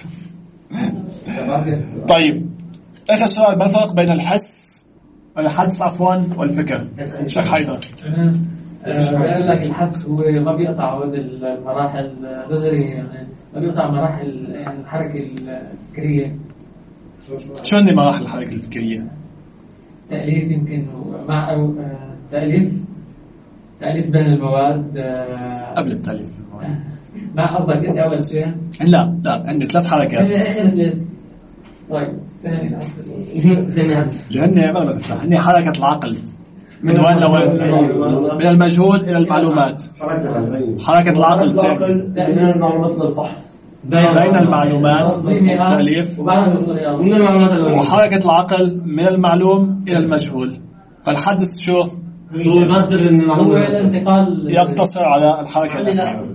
طيب آخر سؤال ما الفرق بين الحدس والفكر؟ شيخ حيدر. بقول لك الحدس هو ما بيقطع المراحل دغري يعني ما بيقطع مراحل يعني الحركة الفكرية. شو هن مراحل الحركة الفكرية؟ تأليف يمكن مع أو تأليف بين المواد قبل التأليف. ما قصدك أنت أول شيء؟ لا عندي 3 حركات. طيب لأني ما بفتح إني حركة العقل من وين لوين من المجهول إلى المعلومات. حركة العقل من المعلومات للفحص بين المعلومات والتأليف وحركة العقل من المعلوم إلى المجهول. فالحدث شو؟ هو مصدر هو الانتقال يقتصر على الحركة الأخيرة.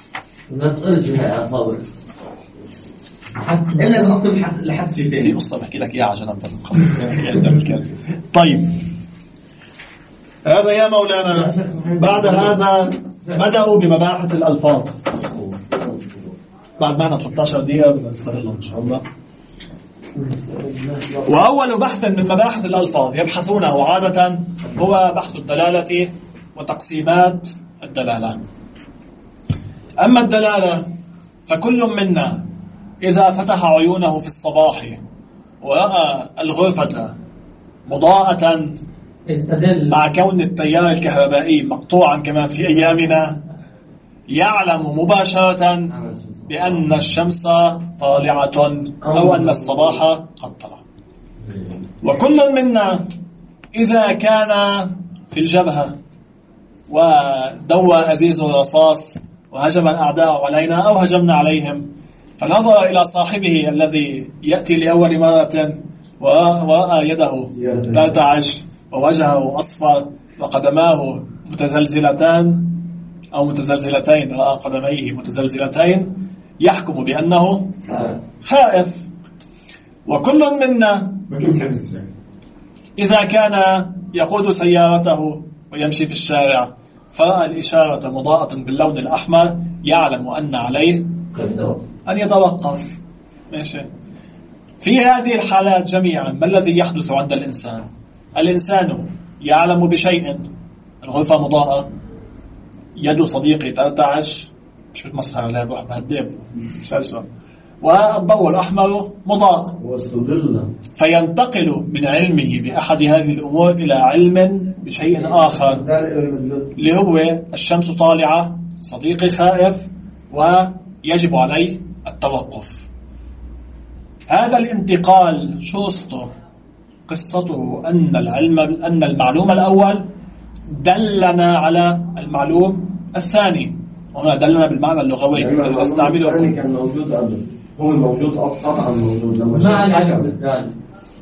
إلا إذا أصل لحد شيء تاني. في قصة بحكي لك إياها عشان أنت طيب هذا يا مولانا. بعد هذا بدأوا بمباحث الألفاظ. بعد معنا 13 دقيقة بنستغلهم إن شاء الله. وأول بحث من مباحث الألفاظ يبحثونه عادة هو بحث الدلالة وتقسيمات الدلالة. أما الدلالة فكل منا إذا فتح عيونه في الصباح ورأى الغرفة مضاءة مع كون التيار الكهربائي مقطوعا كما في أيامنا يعلم مباشرة بأن الشمس طالعة أو أن الصباح قد طلع. وكل منا إذا كان في الجبهة ودوى أزيز الرصاص وهجم الأعداء علينا أو هجمنا عليهم فنظر إلى صاحبه الذي يأتي لأول مرة ورأى يده ترتعش ووجهه أصفر وقدماه متزلزلتان أو متزلزلتين، رأى قدميه متزلزلتين، يحكم بأنه خائف. وكل منا إذا كان يقود سيارته ويمشي في الشارع فرأى الإشارة مضاءة باللون الأحمر يعلم أن عليه أن يتوقف. ماشي. في هذه الحالات جميعا ما الذي يحدث عند الإنسان؟ الإنسان يعلم بشيء، الغرفة مضاءة، يد صديقي ترتعش، مش بتمسخر عليها بروح بهدئ والضوء الأحمر مضاء، فينتقل من علمه بأحد هذه الأمور إلى علم بشيء آخر اللي هو الشمس طالعة، صديقي خائف ويجب عليه التوقف. هذا الانتقال شو قصته أن المعلوم الأول دلنا على المعلوم الثاني. هنا دلنا بالمعنى اللغوي يعني نستعمله. كان موجود قبل، هو الموجود أضحط عن الموجود لما ما حكم.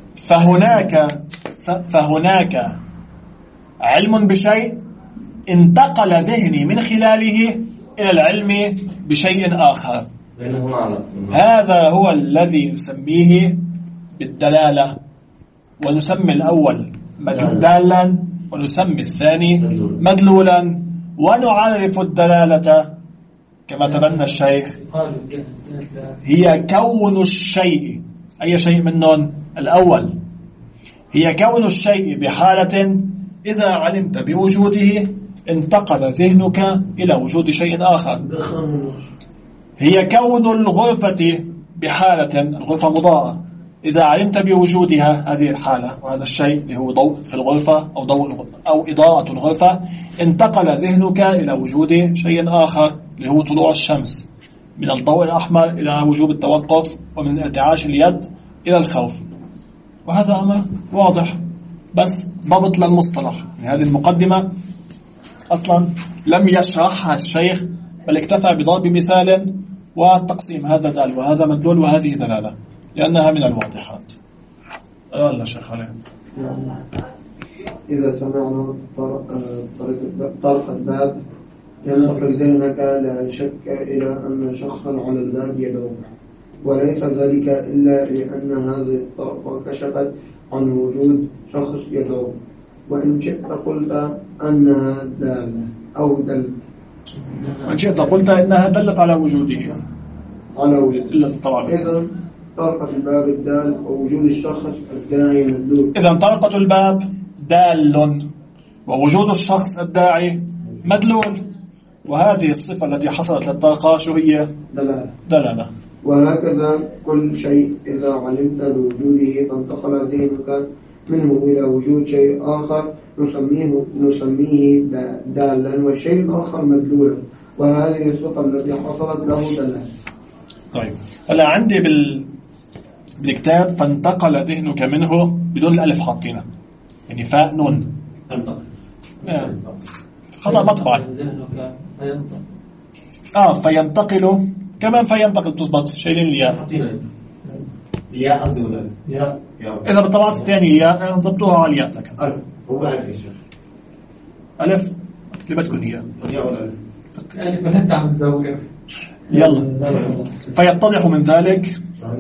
فهناك علم بشيء انتقل ذهني من خلاله إلى العلم بشيء آخر. هذا هو الذي نسميه بالدلالة، ونسمي الأول دالا ونسمي الثاني مدلولا، ونعرف الدلالة كما تبنى الشيخ هي كون الشيء، أي شيء منهم الأول، هي كون الشيء بحالة إذا علمت بوجوده انتقل ذهنك إلى وجود شيء آخر. هي كون الغرفة بحالة، الغرفة مضاءة، إذا علمت بوجودها هذه الحالة وهذا الشيء اللي هو ضوء في الغرفة أو ضوء أو إضاءة الغرفة، انتقل ذهنك إلى وجود شيء آخر اللي هو طلوع الشمس، من الضوء الأحمر إلى وجوب التوقف، ومن ارتعاش اليد إلى الخوف. وهذا أمر واضح، بس ضبط للمصطلح. هذه المقدمة أصلا لم يشرحها الشيخ، بل اكتفى بضرب مثال وتقسيم هذا دال وهذا مدلول وهذه دلالة، لأنها من الواضحات. الله شيخ عليه. إذا سمعنا طرق الباب ينتقل ذهنك لا شك إلى أن شخصا على الباب يدور، وليس ذلك إلا لأن هذه الطرق كشفت عن وجود شخص يدور، وإن شئت قلت أنها دالة أو دل، وإن شئت قلت إنها دلت على وجوده على وجود. إذا طرقة الباب الدال ووجود الشخص الداعي مدلول. إذا طرقة الباب دال ووجود الشخص الداعي مدلول، وهذه الصفة التي حصلت للطرقة شو هي؟ دلالة. وهكذا كل شيء إذا علمت بوجوده فانتقل ذهنك منه إلى وجود شيء آخر نسميه دالا، والشيء الآخر مدلولا، وهذه الصفة التي حصلت له دلالة. طيب هلا عندي بالكتاب فانتقل ذهنك منه بدون الألف حاطينه، يعني فاء نون خطأ مطبعي. فينتقل كمان فينتقل تضبط شايلين الياء. يا قصدي ولا يا إذا بالطبعات الثانية ياء نضبطوها على الياء. لكن هو ألف يا شيخ، ألف اللي بدكم إياه يا ولا ألف ألف ولا عم تزوج. يلا. فيتضح من ذلك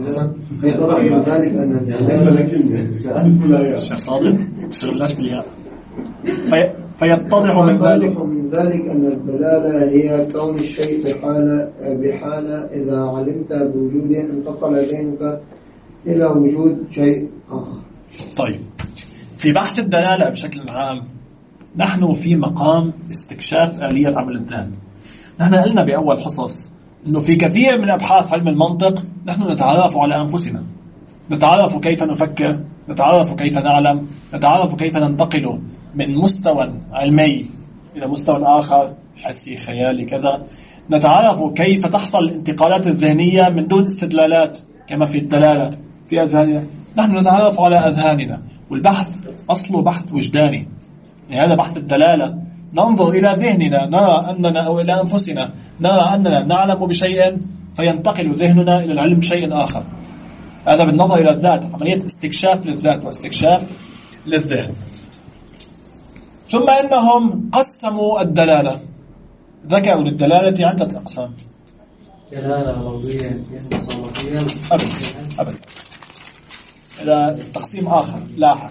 أن الشيخ صادق تشغلناش بالياء. فيتضح من ذلك أن الدلالة هي كون الشيء بحالة إذا علمت بوجوده انتقل ذهنك إلى وجود شيء آخر. طيب في بحث الدلالة بشكل عام نحن في مقام استكشاف آلية عمل الذهن. نحن قلنا بأول حصص أنه في كثير من أبحاث علم المنطق نحن نتعرف على أنفسنا، نتعرف كيف نفكر، نتعرف كيف نعلم، نتعرف كيف ننتقل من مستوى علمي إلى مستوى آخر حسي خيالي كذا، نتعرف كيف تحصل الانتقالات الذهنية من دون استدلالات كما في الدلالة في أذهاننا. نحن نتعرف على أذهاننا، والبحث أصله بحث وجداني. يعني هذا بحث الدلالة، ننظر إلى ذهننا نرى أننا أو إلى أنفسنا نرى أننا نعلم بشيء فينتقل ذهننا إلى العلم بشيء آخر. هذا بالنظر إلى الذات، عملية استكشاف للذات واستكشاف للذهن. ثم إنهم قسموا الدلالة ذكروا للدلالة عدة أقسام. دلالة لفظية تصرفية أبدا إلى تقسيم آخر لاحق.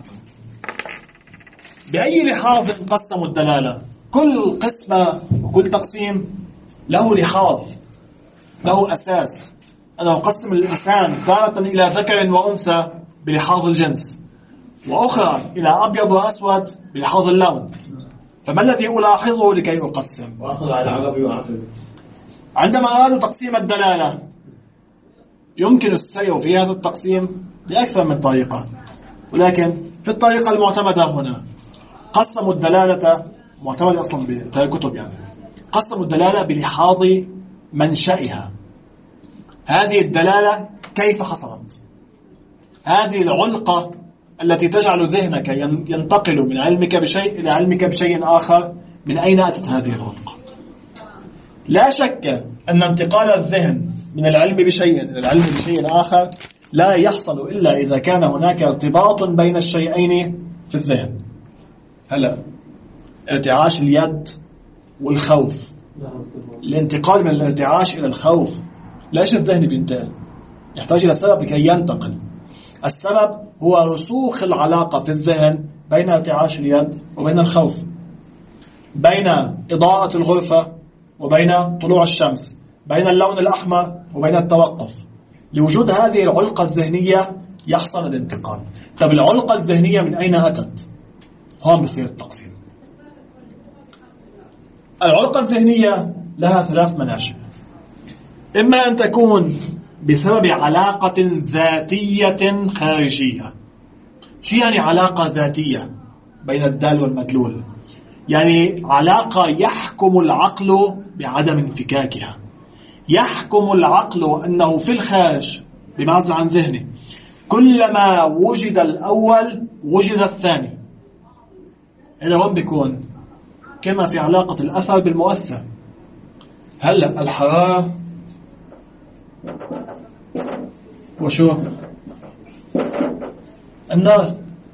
بأي لحاظ قسموا الدلالة؟ كل قسمة وكل تقسيم له لحاظ، له أساس. أنا أقسم الإنسان تارة إلى ذكر وأنثى بلحاظ الجنس، وأخرى إلى أبيض وأسود بلحاظ اللون. فما الذي ألاحظه لكي أقسم؟ وأخذ على العربي وعقل. عندما أرادوا تقسيم الدلالة يمكن السير في هذا التقسيم بأكثر من طريقة، ولكن في الطريقة المعتمدة هنا قسموا الدلالة، معتمد أصلا بالكتب يعني، قسموا الدلالة بلحاظ منشأها. هذه الدلالة كيف حصلت؟ هذه العلقة التي تجعل ذهنك ينتقل من علمك بشيء إلى علمك بشيء آخر، من أين أتت هذه العلقة؟ لا شك أن انتقال الذهن من العلم بشيء إلى العلم بشيء آخر لا يحصل إلا إذا كان هناك ارتباط بين الشيئين في الذهن. هلا ارتعاش اليد والخوف، الانتقال من الارتعاش إلى الخوف، ليش الذهن بينتقل؟ يحتاج إلى سبب لكي ينتقل. السبب هو رسوخ العلاقة في الذهن بين ارتعاش اليد وبين الخوف، بين إضاءة الغرفة وبين طلوع الشمس، بين اللون الأحمر وبين التوقف. لوجود هذه العلقة الذهنية يحصل الانتقال. طب العلقة الذهنية من أين أتت؟ هون بصير التقسيم. العلقة الذهنية لها ثلاث مناشئ. إما أن تكون بسبب علاقة ذاتية خارجية. شو يعني علاقة ذاتية بين الدال والمدلول؟ يعني علاقة يحكم العقل بعدم انفكاكها. يحكم العقل أنه في الخارج بمعزل عن ذهنه كلما وجد الأول وجد الثاني. إذا وين بيكون؟ كما في علاقة الأثر بالمؤثر. هلأ الحرارة وشو؟ النار.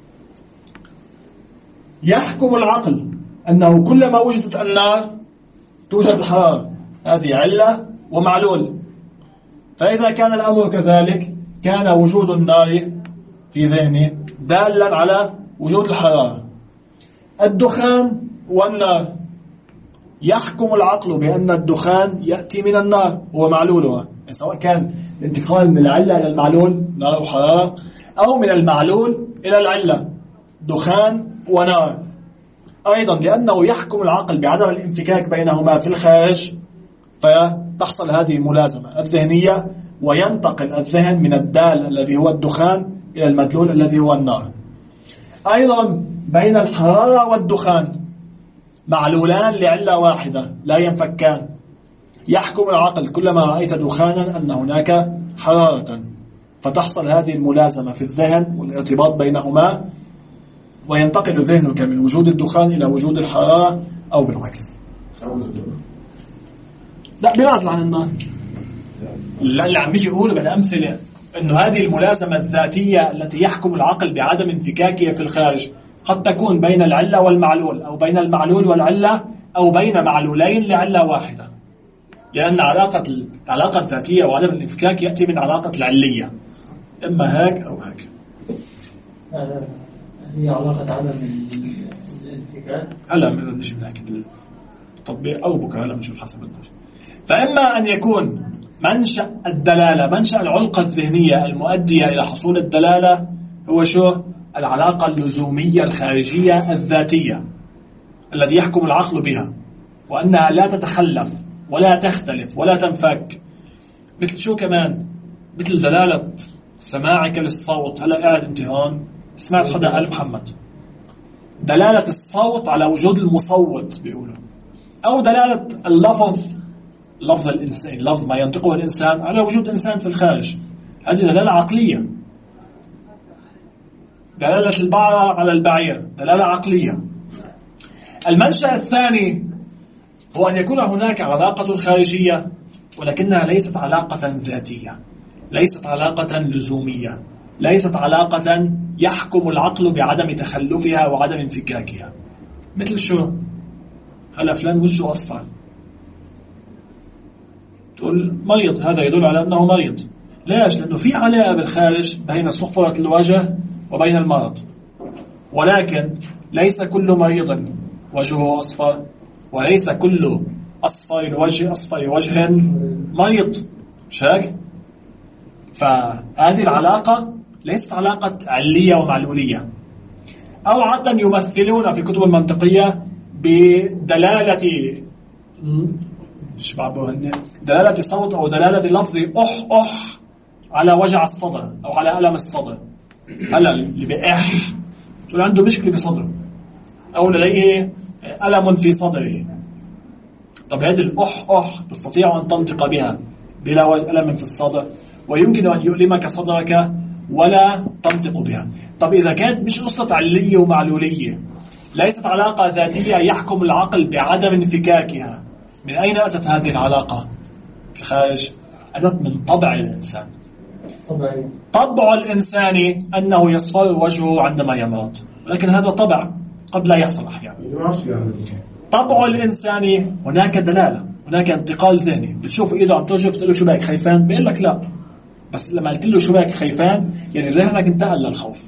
يحكم العقل أنه كلما وجدت النار توجد الحرارة. هذه علة ومعلول. فإذا كان الأمر كذلك كان وجود النار في ذهنه دالا على وجود الحرارة. الدخان والنار، يحكم العقل بأن الدخان يأتي من النار هو معلولها، سواء كان الانتقال من العلة إلى المعلول نار وحرارة، أو من المعلول إلى العلة دخان ونار. أيضا لأنه يحكم العقل بعدم الانفكاك بينهما في الخارج، فتحصل هذه الملازمة الذهنية، وينتقل الذهن من الدال الذي هو الدخان إلى المدلول الذي هو النار. أيضا بين الحرارة والدخان معلولان لعلة واحدة لا ينفكان. يحكم العقل كلما رأيت دخانا أن هناك حرارة، فتحصل هذه الملازمة في الذهن والارتباط بينهما، وينتقل ذهنك من وجود الدخان إلى وجود الحرارة أو بالعكس. لا بيعزل عن النار. اللي عم يجي يقوله بالأمثلة أنه هذه الملازمة الذاتية التي يحكم العقل بعدم انفكاكها في الخارج قد تكون بين العلة والمعلول، أو بين المعلول والعلة، أو بين معلولين لعلة واحدة، لأن العلاقة الذاتية وعدم الانفكاك يأتي من علاقة العلية، إما هيك أو هيك. هي علاقة عدم الانفكاك. هلا نجي من هيك التطبيق، أو بكرة هلا بنشوف حسب الناس. فإما أن يكون منشأ الدلالة، منشأ العلقة الذهنية المؤدية إلى حصول الدلالة هو شو؟ العلاقة اللزومية الخارجية الذاتية الذي يحكم العقل بها، وأنها لا تتخلف ولا تختلف ولا تنفك. مثل شو كمان؟ مثل دلالة سماعك للصوت. هلا قاعد انت هون سمعت حدا قال محمد، دلالة الصوت على وجود المصوت بيقولوا، أو دلالة اللفظ، لفظ الإنسان، لفظ ما ينطقه الإنسان على وجود إنسان في الخارج. هذه دلالة عقلية. دلالة البعرة على البعير دلالة عقلية. المنشأ الثاني هو أن يكون هناك علاقة خارجية، ولكنها ليست علاقة ذاتية، ليست علاقة لزومية، ليست علاقة يحكم العقل بعدم تخلفها وعدم انفكاكها. مثل شو؟ هلا فلان وجهه أصفر، تقول مريض، هذا يدل على أنه مريض. ليش؟ لأنه في علاقة بالخارج بين صفرة الوجه وبين المرض، ولكن ليس كل مريض وجهه أصفر، وليس كل أصفر وجه مريض. شاك؟ فهذه العلاقة ليست علاقة علية ومعلولية. أو عادة يمثلون في كتب المنطقية بدلالة دلالة صوت أو دلالة لفظ أح على وجع الصدر أو على ألم الصدر. هلا اللي بأح تقول عنده مشكلة بصدره أو لديه ألم في صدره. طب هذه الأح تستطيع أن تنطق بها بلا ألم في الصدر، ويمكن أن يؤلمك صدرك ولا تنطق بها. طب إذا كانت مش قصة علية ومعلولية، ليست علاقة ذاتية يحكم العقل بعدم انفكاكها، من أين أتت هذه العلاقة في الخارج؟ أتت من طبع الإنسان. طبع الإنسان أنه يصفر وجهه عندما يمرض، ولكن هذا طبع قد لا يحصل أحيانا. طبع الإنسان هناك دلالة، هناك انتقال ذهني. بتشوف إيده عم ترجف تقول له شو بك خيفان؟ بيقول لك لا، بس لما قلت له شو بك خيفان يعني ذهنك انتقل للخوف.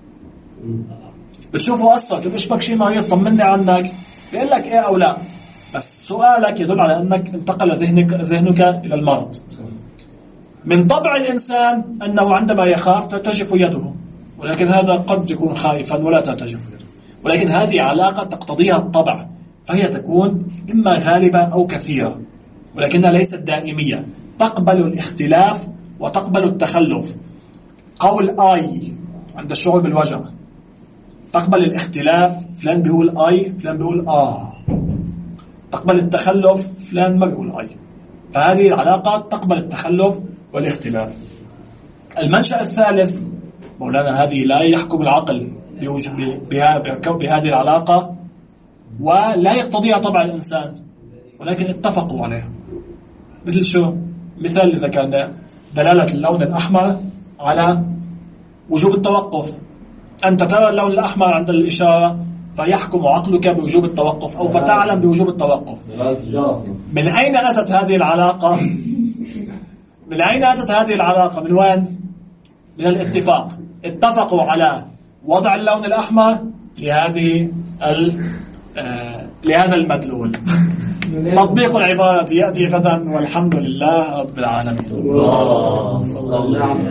بتشوفه أصلا تقول إيش بك شيء مريض طمني عنك، بيقول لك إيه أو لا، بس سؤالك يدل على أنك انتقل ذهنك إلى المرض. من طبع الإنسان أنه عندما يخاف ترتجف يده، ولكن هذا قد يكون خائفا ولا ترتجف يده، ولكن هذه علاقة تقتضيها الطبع، فهي تكون إما غالبة أو كثيرة، ولكنها ليست دائمية. تقبل الاختلاف وتقبل التخلف. قول آي عند الشعور بالوجع تقبل الاختلاف، فلان بيقول آي فلان بيقول تقبل التخلف، فلان ما بيقول آي. فهذه العلاقة تقبل التخلف والاختلاف. المنشأ الثالث مولانا هذه لا يحكم العقل بهذه العلاقة ولا يقتضيها طبع الإنسان، ولكن اتفقوا عليها. مثل شو؟ مثال اللي ذكرنا دلالة اللون الأحمر على وجوب التوقف. أنت ترى اللون الأحمر عند الإشارة فيحكم عقلك بوجوب التوقف، أو فتعلم بوجوب التوقف. من أين أتت هذه العلاقة؟ من أين أتت هذه العلاقة؟ من وين؟ من الاتفاق. اتفقوا على وضع اللون الأحمر لهذا المدلول. تطبيق العبارة يأتي غدا، والحمد لله رب العالمين.